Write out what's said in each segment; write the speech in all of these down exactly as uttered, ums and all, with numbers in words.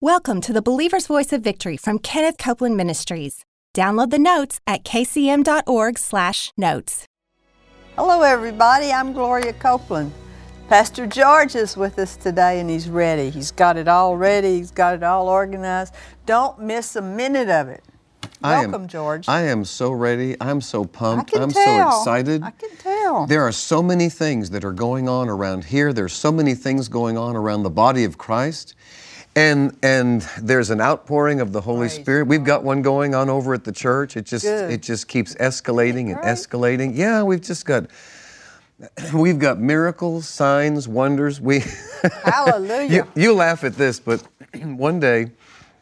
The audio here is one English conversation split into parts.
Welcome to the Believer's Voice of Victory from Kenneth Copeland Ministries. Download the notes at k c m dot org slash notes. Hello everybody, I'm Gloria Copeland. Pastor George is with us today and he's ready. He's got it all ready, he's got it all organized. Don't miss a minute of it. Welcome, I am, George. I am so ready. I'm so pumped. I can I'm tell. so excited. I can tell. There are so many things that are going on around here. There's so many things going on around the body of Christ. And and there's an outpouring of the Holy Praise Spirit. We've got one going on over at the church. It just Good. it just keeps escalating and Right. escalating. Yeah, we've just got we've got miracles, signs, wonders. We Hallelujah. you, you laugh at this, but one day,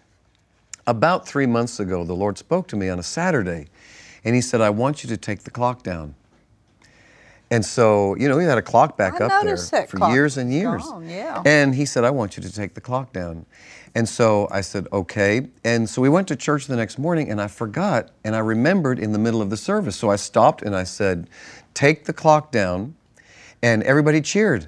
about three months ago, the Lord spoke to me on a Saturday, and He said, "I want you to take the clock down." And so, you know, we had a clock back I up there noticed that for clock years and was years. gone, yeah. And He said, "I want you to take the clock down." And so I said, "Okay." And so we went to church the next morning, and I forgot, and I remembered in the middle of the service. So I stopped and I said, "Take the clock down." And everybody cheered.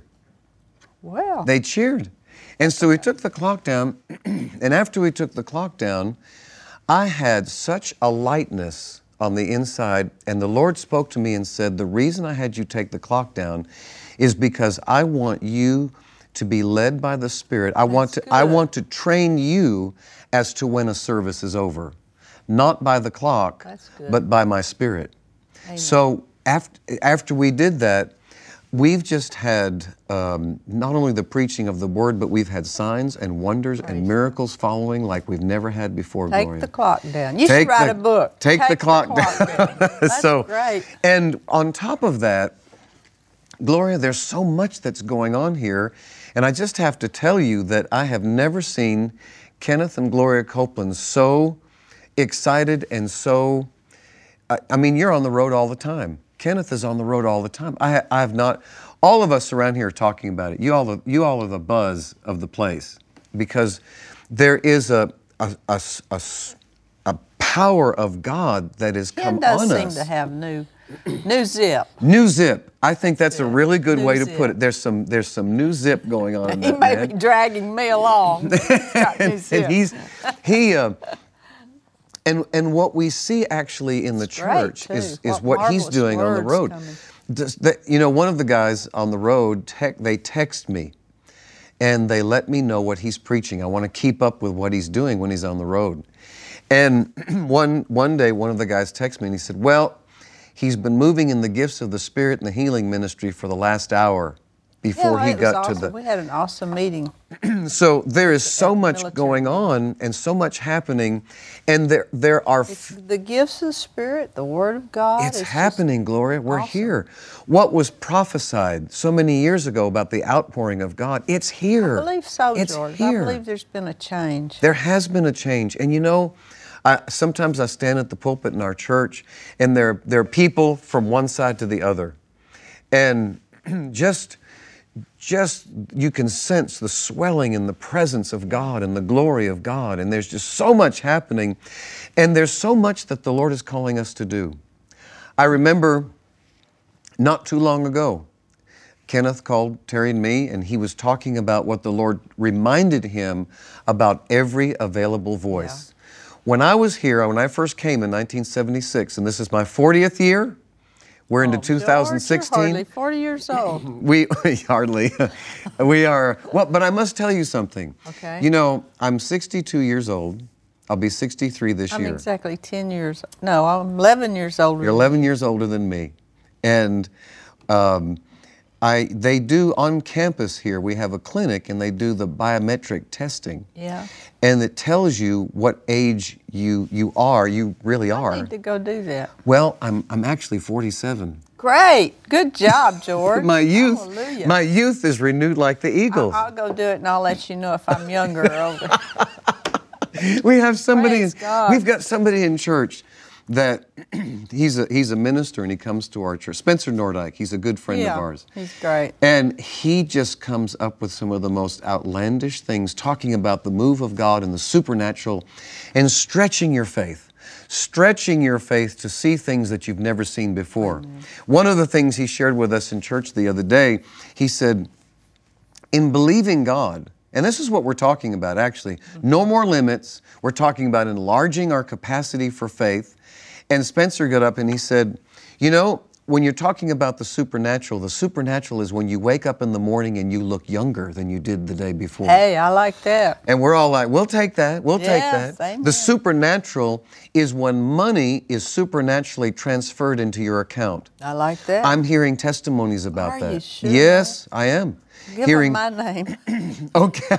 Well, They cheered. And so we took the clock down, and after we took the clock down, I had such a lightness on the inside, and the Lord spoke to me and said, "The reason I had you take the clock down is because I want you to be led by the Spirit. I want to I good. want to train you as to when a service is over, not by the clock, That's good. but by my Spirit." So after after we did that, we've just had um, not only the preaching of the Word, but we've had signs and wonders and miracles following like we've never had before, take Gloria. the clock down. You Take should write the- a book. Take, the clock, down. That's so, great. And on top of that, Gloria, there's so much that's going on here, and I just have to tell you that I have never seen Kenneth and Gloria Copeland so excited and so, I, I mean, you're on the road all the time. Kenneth is on the road all the time. I, I have not, all of us around here are talking about it. You all, are, you all are the buzz of the place because there is a, a, a, a, a power of God that has Ken come does on seem us. to have new, new zip. New zip. I think that's a really good New way to zip. put it. There's some there's some new zip going on in He that may man. be dragging me along. He's got new and, zip. and he's he uh, and and what we see actually in the It's great, church too. is is What what he's marvelous doing on the words road. coming. Does that- you know, one of the guys on the road, tec- they text me, and they let me know what he's preaching. I want to keep up with what he's doing when he's on the road. And one one day, one of the guys texted me, and he said, "Well, he's been moving in the gifts of the Spirit and the healing ministry for the last hour before Yeah, he it was got awesome. to the." We had an awesome meeting. So there is so the much military. going on and so much happening, and there there are. It's the gifts of the Spirit, the Word of God. It's just happening, Gloria. We're awesome. here. What was prophesied so many years ago about the outpouring of God, it's here. I believe so, It's George. here. I believe there's been a change. There has been a change. And you know, I, sometimes I stand at the pulpit in our church, and there, there are people from one side to the other. And just, just you can sense the swelling in the presence of God and the glory of God. And there's just so much happening. And there's so much that the Lord is calling us to do. I remember not too long ago, Kenneth called Terry and me, and he was talking about what the Lord reminded him about every available voice. When I was here, when I first came in nineteen seventy-six, and this is my fortieth year, we're into Oh, two thousand George, you're sixteen. hardly forty years old. We hardly, we are, well, but I must tell you something. Okay. You know, I'm sixty-two years old. I'll be sixty-three this I'm year. exactly ten years. No, I'm eleven years older. You're eleven years older than me. And um, I, they do on campus here, we have a clinic and they do the biometric testing. Yeah. And it tells you what age you you are, you really I are. need to go do that. Well, I'm I'm actually forty-seven. Great. Good job, George. My youth, Hallelujah. my youth is renewed like the eagles. I'll go do it and I'll let you know if I'm younger or older. We have somebody, Praise in, God. we've got somebody in church that he's a he's a minister and he comes to our church. Spencer Nordyke, he's a good friend Yeah, of ours. he's great. And he just comes up with some of the most outlandish things, talking about the move of God and the supernatural and stretching your faith. Stretching your faith to see things that you've never seen before. Amen. One of the things he shared with us in church the other day, he said, in believing God, And this is what we're talking about, actually. No more limits. We're talking about enlarging our capacity for faith. And Spencer got up and he said, you know, when you're talking about the supernatural, the supernatural is when you wake up in the morning and you look younger than you did the day before. Hey, I like that. And we're all like, we'll take that, we'll take Yes, that. amen. The supernatural is when money is supernaturally transferred into your account. I like that. I'm hearing testimonies about Are that. you sure? Yes, I am. Give hearing them my name. Okay.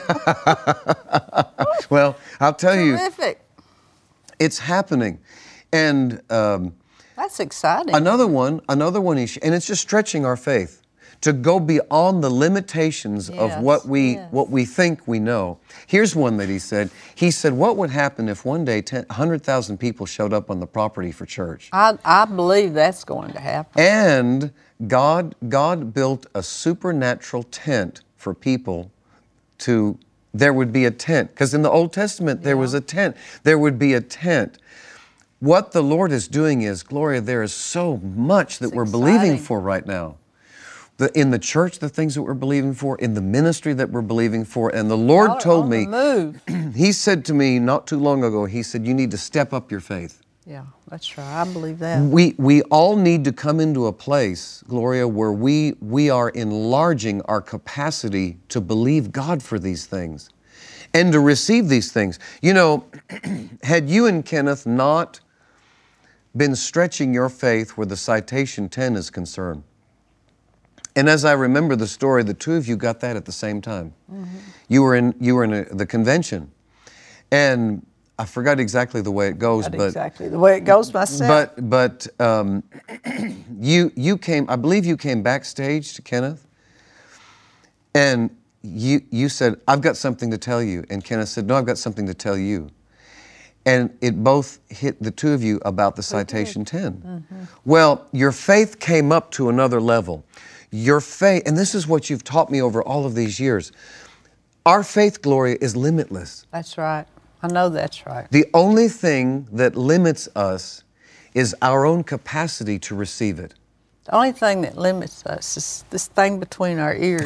Well, I'll tell you, Terrific. it's happening. And um, That's exciting. another one, another one, is, and it's just stretching our faith to go beyond the limitations of Yes, what we yes. what we think we know. Here's one that he said. He said, what would happen if one day ten, one hundred thousand people showed up on the property for church? I, I believe that's going to happen. And God, God built a supernatural tent for people to, there would be a tent. Because in the Old Testament, there Yeah. was a tent. There would be a tent. What the Lord is doing is, Gloria, there is so much that It's we're believing exciting. for right now. The, in the church, the things that we're believing for, in the ministry that we're believing for. And the Lord Y'all are told on me, the move. He said to me not too long ago, He said, you need to step up your faith. Yeah, that's right. I believe that. We we all need to come into a place, Gloria, where we we are enlarging our capacity to believe God for these things and to receive these things. You know, had you and Kenneth not been stretching your faith where the citation ten is concerned, and as I remember the story, the two of you got that at the same time. Mm-hmm. You were in you were in a, the convention, and I forgot exactly the way it goes, Not but exactly the way it goes myself. but but um, you you came. I believe you came backstage to Kenneth, and you you said, "I've got something to tell you," and Kenneth said, "No, I've got something to tell you." And it both hit the two of you about the citation ten. Mm-hmm. Well, your faith came up to another level. Your faith, and this is what you've taught me over all of these years. Our faith, Gloria, is limitless. That's right. I know that's right. The only thing that limits us is our own capacity to receive it. The only thing that limits us is this thing between our ears.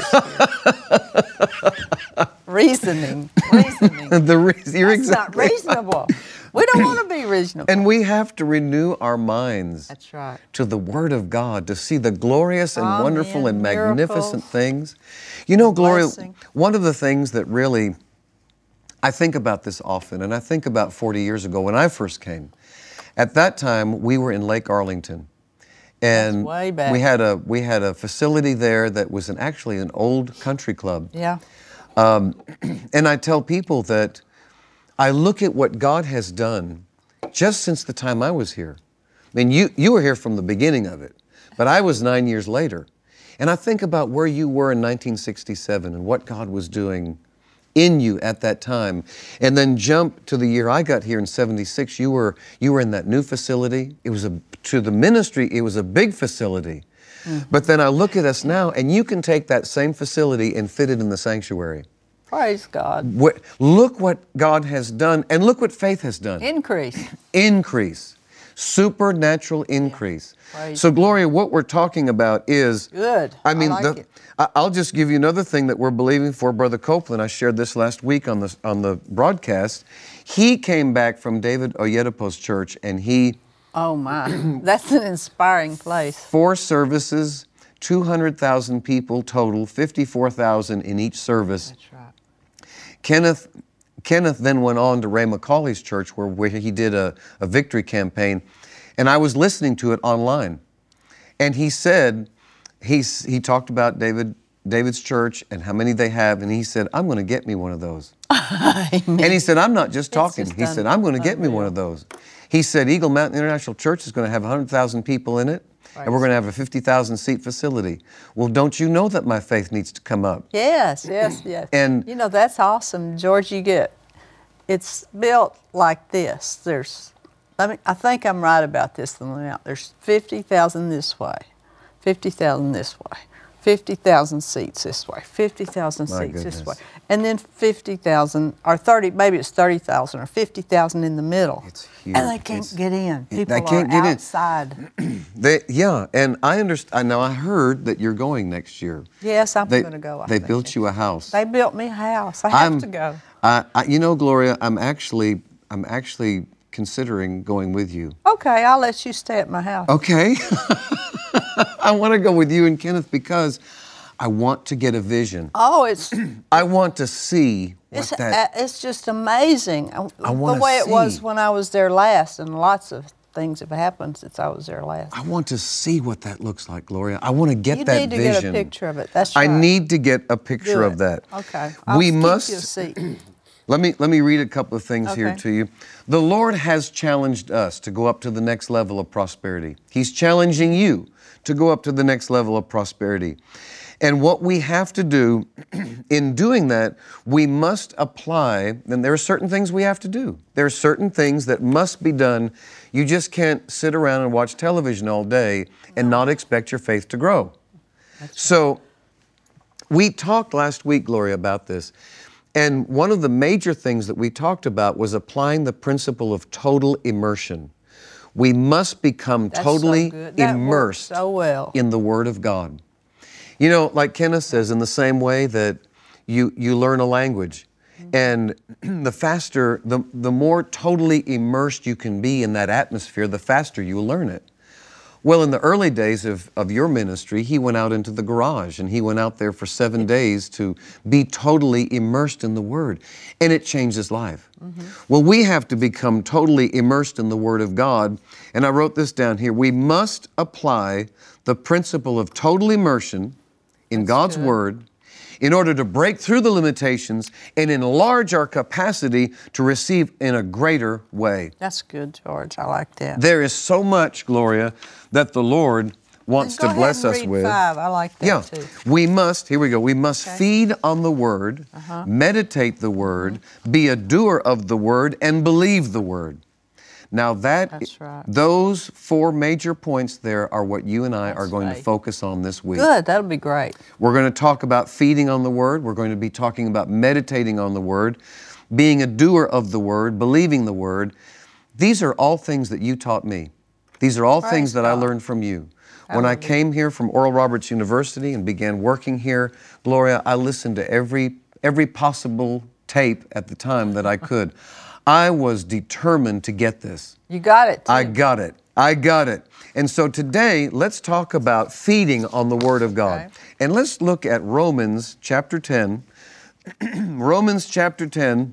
reasoning. Reasoning. The re- you're That's exactly not reasonable. We don't want to be reasonable. And we have to renew our minds That's right. to the Word of God, to see the glorious and Amen. wonderful and magnificent Miracles. things. You know, Gloria, Blessing. one of the things that really, I think about this often, and I think about forty years ago when I first came. At that time, we were in Lake Arlington. And That's way back. we had a we had a facility there that was an, actually an old country club. Yeah. Um, and I tell people that I look at what God has done just since the time I was here. I mean, you, you were here from the beginning of it, but I was nine years later. And I think about where you were in nineteen sixty-seven and what God was doing in you at that time. And then jump to the year I got here in seventy-six, you were, you were in that new facility. It was a, to the ministry, it was a big facility. Mm-hmm. But then I look at us now, and you can take that same facility and fit it in the sanctuary. Praise God. What, look what God has done, and look what faith has done. Increase. Increase. Supernatural increase. Praise So, Gloria, what we're talking about is... Good. I mean, I like the, it. I- I'll just give you another thing that we're believing for, Brother Copeland. I shared this last week on the, on the broadcast. He came back from David Oyedepo's church, and he... Oh, my. That's an inspiring place. Four services, two hundred thousand people total, fifty-four thousand in each service. That's right. Kenneth, Kenneth then went on to Ray McCauley's church where, where he did a, a victory campaign. And I was listening to it online. And he said, he's, he talked about David, David's church and how many they have. And he said, I'm going to get me one of those. And he said, I'm not just talking. just He said, un- I'm going to get me unreal. one of those. He said, Eagle Mountain International Church is going to have one hundred thousand people in it. And we're going to have a fifty thousand seat facility. Well, don't you know that my faith needs to come up? Yes, yes, yes. And- you know, that's awesome, George. You get, it's built like this. There's, I mean, I think I'm right about this amount. There's fifty thousand this way, fifty thousand this way, fifty thousand seats this way, fifty thousand My seats this way. goodness. And then fifty thousand, or thirty, maybe it's thirty thousand or fifty thousand in the middle. It's huge. And they can't It's- get in. They People can't are get in. outside. They, yeah, and I understand. Now I heard that you're going next year. Yes, I'm They, going to go. I they think. built you a house. They built me a house. I have I'm, to go. I, I, you know, Gloria, I'm actually, I'm actually considering going with you. Okay, I'll let you stay at my house. Okay. I want to go with you and Kenneth because I want to get a vision. Oh, it's I want to see what it's that. uh, it's just amazing. Uh, I wanna the way it was see. when I was there last, and lots of things have happened since I was there last. I want to see what that looks like, Gloria. I want to get You that need to vision. get a picture of it. That's I right. need to get a picture Do of it. that. Okay. I'll we keep must. you a seat. Let me let me read a couple of things here Okay. to you. The Lord has challenged us to go up to the next level of prosperity. He's challenging you to go up to the next level of prosperity. And what we have to do in doing that, we must apply, and there are certain things we have to do. There are certain things that must be done. You just can't sit around and watch television all day and not expect your faith to grow. So we talked last week, Gloria, about this. And one of the major things that we talked about was applying the principle of total immersion. We must become That's so totally good. That works immersed so well. in the Word of God. You know, like Kenneth says, in the same way that you, you learn a language, and the faster, the, the more totally immersed you can be in that atmosphere, the faster you learn it. Well, in the early days of, of your ministry, he went out into the garage and he went out there for seven days to be totally immersed in the Word, and it changed his life. Mm-hmm. Well, we have to become totally immersed in the Word of God, and I wrote this down here. We must apply the principle of total immersion in That's God's good. Word in order to break through the limitations and enlarge our capacity to receive in a greater way. That's good, George. I like that. There is so much, Gloria, that the Lord wants Go to ahead bless and us read with. Five. I like that Yeah, too. we must, here we go, we must Okay. feed on the Word, Uh-huh. meditate the Word, be a doer of the Word, and believe the Word. Now that, That's right. those four major points there are what you and I That's are going right. to focus on this week. Good. That'll be great. We're going to talk about feeding on the Word. We're going to be talking about meditating on the Word, being a doer of the Word, believing the Word. These are all things that you taught me. These are all Praise things that I God. learned from you. When I Hallelujah. came here from Oral Roberts University and began working here, Gloria, I listened to every every possible tape at the time that I could. I was determined to get this. You got it, too. I got it. I got it. And so today, let's talk about feeding on the Word of God. Okay. And let's look at Romans chapter ten. Romans chapter ten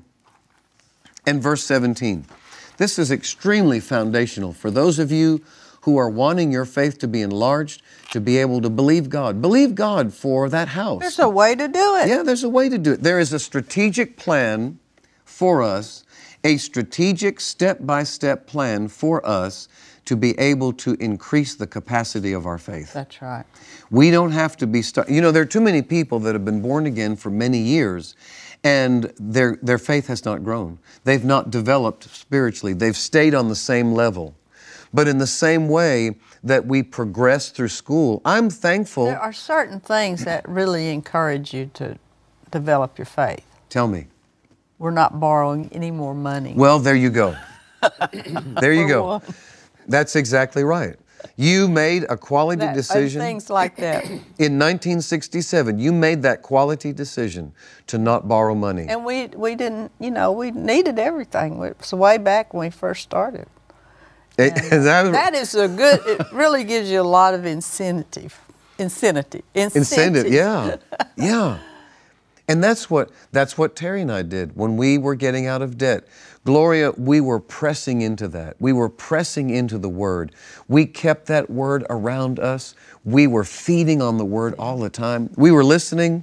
and verse seventeen. This is extremely foundational for those of you who are wanting your faith to be enlarged, to be able to believe God. Believe God for that house. There's a way to do it. Yeah, there's a way to do it. There is a strategic plan for us, a strategic step-by-step plan for us to be able to increase the capacity of our faith. That's right. We don't have to be stuck. You know, there are too many people that have been born again for many years and their, their faith has not grown. They've not developed spiritually. They've stayed on the same level. But in the same way that we progress through school, I'm thankful. There are certain things that really encourage you to develop your faith. Tell me. We're not borrowing any more money. Well, there you go. There you For go. one. That's exactly right. You made a quality That- and decision. things like that. In nineteen sixty-seven, you made that quality decision to not borrow money. And we we didn't, you know, we needed everything. It was way back when we first started. It- And, uh, that- that is a good, it really gives you a lot of incentive. Incentive. Incentive, yeah, yeah. And that's what that's what Terry and I did when we were getting out of debt. Gloria, we were pressing into that. We were pressing into the Word. We kept that Word around us. We were feeding on the Word all the time. We were listening.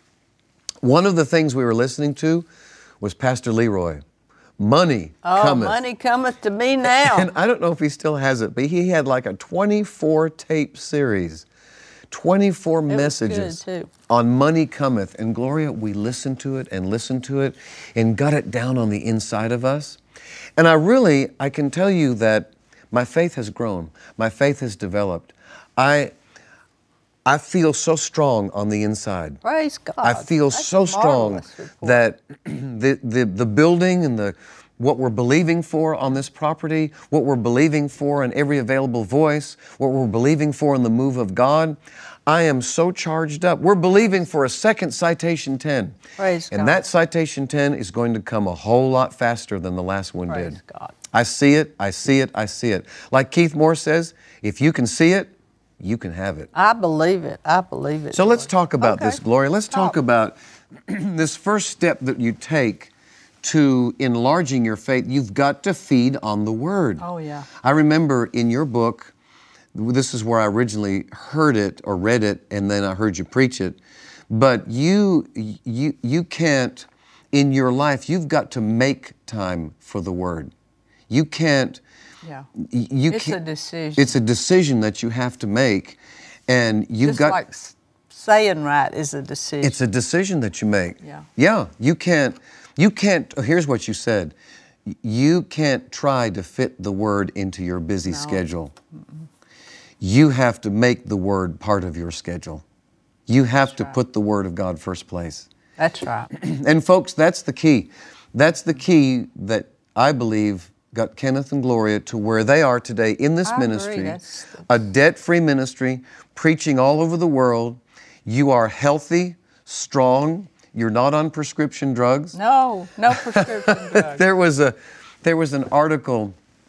One of the things we were listening to was Pastor Leroy. Money Oh, cometh. money cometh to me now. And I don't know if he still has it, but he had like a twenty-four tape series, twenty-four was messages good, too. on Money Cometh. And Gloria, we listened to it and listened to it and got it down on the inside of us. And I really, I can tell you that my faith has grown. My faith has developed. I, I feel so strong on the inside. Praise God. I feel That's so a strong marvelous report. that the, the the building and the what we're believing for on this property, what we're believing for in every available voice, what we're believing for in the move of God, I am so charged up. We're believing for a second Citation ten. Praise and God. that Citation ten is going to come a whole lot faster than the last one Praise did. God. I see it, I see it, I see it. Like Keith Moore says, if you can see it, you can have it. I believe it. I believe it. So let's talk about Okay. this, Gloria. Let's talk Talk. about this first step that you take to enlarging your faith. You've got to feed on the Word. Oh, yeah. I remember in your book, this is where I originally heard it or read it, and then I heard you preach it. But you, you, you can't, in your life, you've got to make time for the Word. You can't. Yeah. You It's can't, a decision. It's a decision that you have to make, and you've Just got. like s- saying right is a decision. It's a decision that you make. Yeah. Yeah. You can't. You can't. oh, Here's what you said. You can't try to fit the Word into your busy No. schedule. You have to make the Word part of your schedule. You have That's to right. put the Word of God first place. That's right. And folks, that's the key. That's the key that I believe got Kenneth and Gloria to where they are today in this I agree. ministry. That's- A debt-free ministry, preaching all over the world. You are healthy, strong. You're not on prescription drugs. No, no prescription drugs. There was a there was an article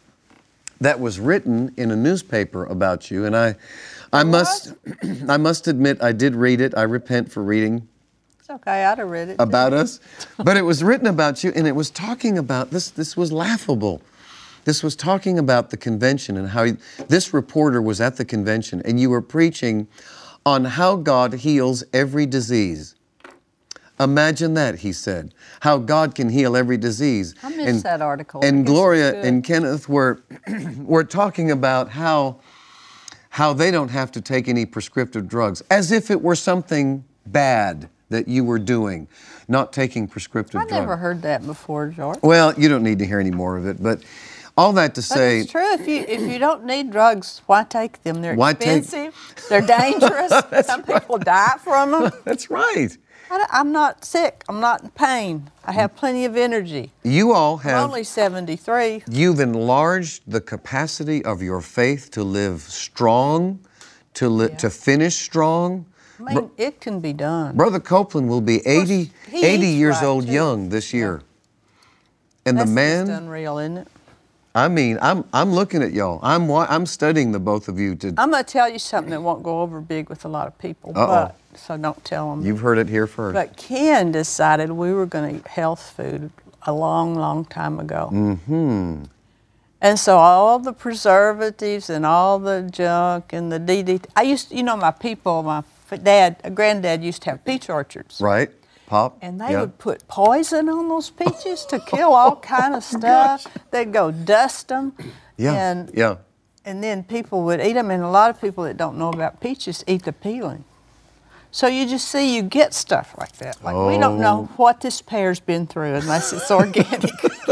that was written in a newspaper about you, and I I must I must admit I did read it. I repent for reading It's okay. I'd have read it. about us. But it was written about you, and it was talking about this this was laughable. This was talking about the convention and how you, this reporter was at the convention, and you were preaching on how God heals every disease. Imagine that, he said, how God can heal every disease. I missed and, that article. And I guess Gloria it's good. and Kenneth were were talking about how how they don't have to take any prescriptive drugs, as if it were something bad that you were doing, not taking prescriptive I drugs. never heard that before, George. Well, you don't need to hear any more of it, but all that to But say, it's true. If you if you don't need drugs, why take them? They're Why take- expensive. They're dangerous. Some people die from them. that's right. I, I'm not sick. I'm not in pain. I have plenty of energy. You all I'm have, only seventy-three. you've enlarged the capacity of your faith to live strong, to li- Yeah. to finish strong. I mean, it can be done. Brother Copeland will be eighty, he eighty eats years right, old too. young this year. And That's the man, just unreal, isn't it? I mean, I'm I'm looking at y'all. I'm wa- I'm studying the both of you. To I'm going to tell you something that won't go over big with a lot of people. Uh-oh. But, so don't tell them. You've heard it here first. But Ken decided we were going to eat health food a long, long time ago. Mm-hmm. And so all the preservatives and all the junk and the D D T. I used, to, you know, my people, my f- dad, granddad used to have peach orchards. Right, Pop. And they Yeah. would put poison on those peaches to kill all kind of stuff. They'd go dust them. Yeah, And, yeah. and then people would eat them. And a lot of people that don't know about peaches eat the peeling. So you just see you get stuff like that. Like we don't know Oh. what this pear's been through unless it's organic.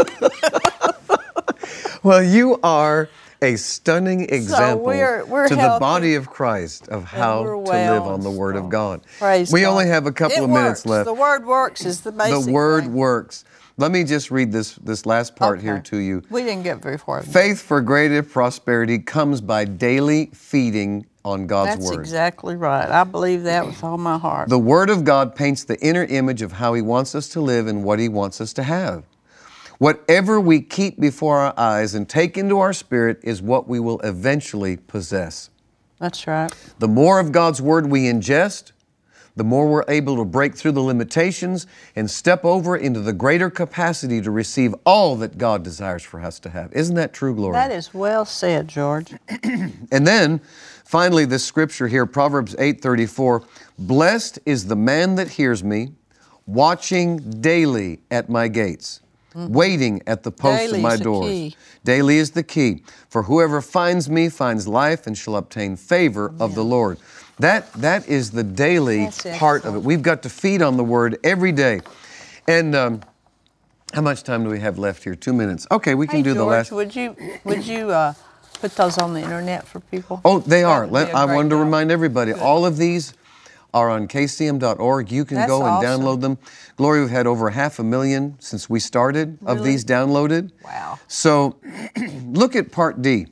Well, you are a stunning example we're- we're to the healthy. body of Christ of how we're to well live on and the Word of strong. God. Praise we God. only have a couple It of minutes works. left. The word works is the basic The Word thing. works. Let me just read this, this last part Okay. here to you. We didn't get very far. Faith for greater prosperity comes by daily feeding on God's That's Word. exactly right. I believe that with all my heart. The Word of God paints the inner image of how He wants us to live and what He wants us to have. Whatever we keep before our eyes and take into our spirit is what we will eventually possess. That's right. The more of God's Word we ingest, the more we're able to break through the limitations and step over into the greater capacity to receive all that God desires for us to have. Isn't that true, Gloria? That is well said, George. And then, finally, this scripture here, Proverbs eight thirty-four, blessed is the man that hears me, watching daily at my gates, waiting at the posts Daily of my is the doors. key. Daily is the key. For whoever finds me finds life and shall obtain favor of the Lord. That, that is the daily That's part of it. excellent. We've got to feed on the Word every day. And um, how much time do we have left here? Two minutes. Okay, we can Hey, do George, the last. would you would you uh, put those on the internet for people? Oh, they That are. would Let, be a I great wanted to help. remind everybody, all of these are on K C M dot org. You can That's go and awesome. download them. Gloria, we've had over half a million since we started of Really? these downloaded. Wow. So look at Part D.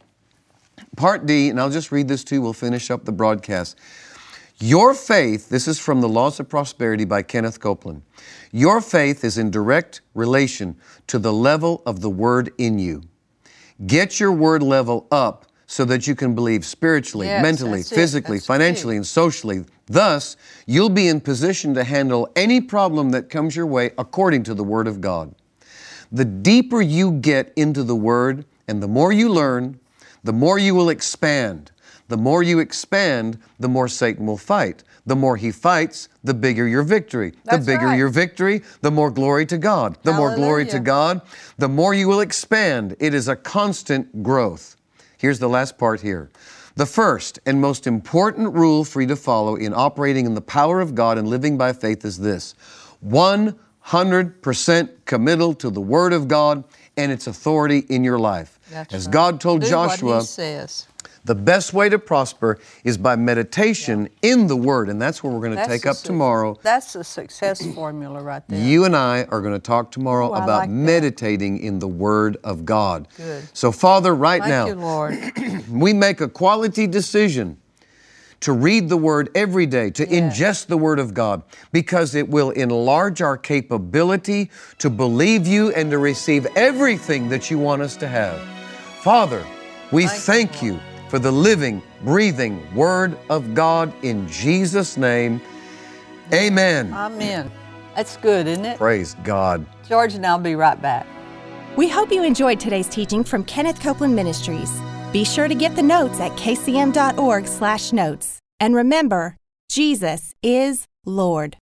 Part D, and I'll just read this to you, we'll finish up the broadcast. Your faith, this is from The Laws of Prosperity by Kenneth Copeland. Your faith is in direct relation to the level of the Word in you. Get your Word level up so that you can believe spiritually, Yes, mentally, that's it. physically, That's financially, key. and socially. Thus, you'll be in position to handle any problem that comes your way according to the Word of God. The deeper you get into the Word and the more you learn, the more you will expand. The more you expand, the more Satan will fight. The more he fights, the bigger your victory. That's the bigger right. your victory, the more glory to God. The more glory to Hallelujah. God, the more you will expand. It is a constant growth. Here's the last part here. The first and most important rule for you to follow in operating in the power of God and living by faith is this: one hundred percent committal to the Word of God and its authority in your life. That's As right. God told Do Joshua, what he says. the best way to prosper is by meditation in the Word, and that's what we're going to That's take the up su- tomorrow. That's the success formula right there. You and I are going to talk tomorrow Ooh, I about like that. meditating in the Word of God. Good. So, Father, right Thank now, you, Lord. we make a quality decision to read the Word every day, to Yes. ingest the Word of God, because it will enlarge our capability to believe you and to receive everything that you want us to have. Father, we Thank thank you, you for the living, breathing Word of God in Jesus' name. Amen. Amen. That's good, isn't it? Praise God. George and I'll be right back. We hope you enjoyed today's teaching from Kenneth Copeland Ministries. Be sure to get the notes at k c m dot org slash notes. And remember, Jesus is Lord.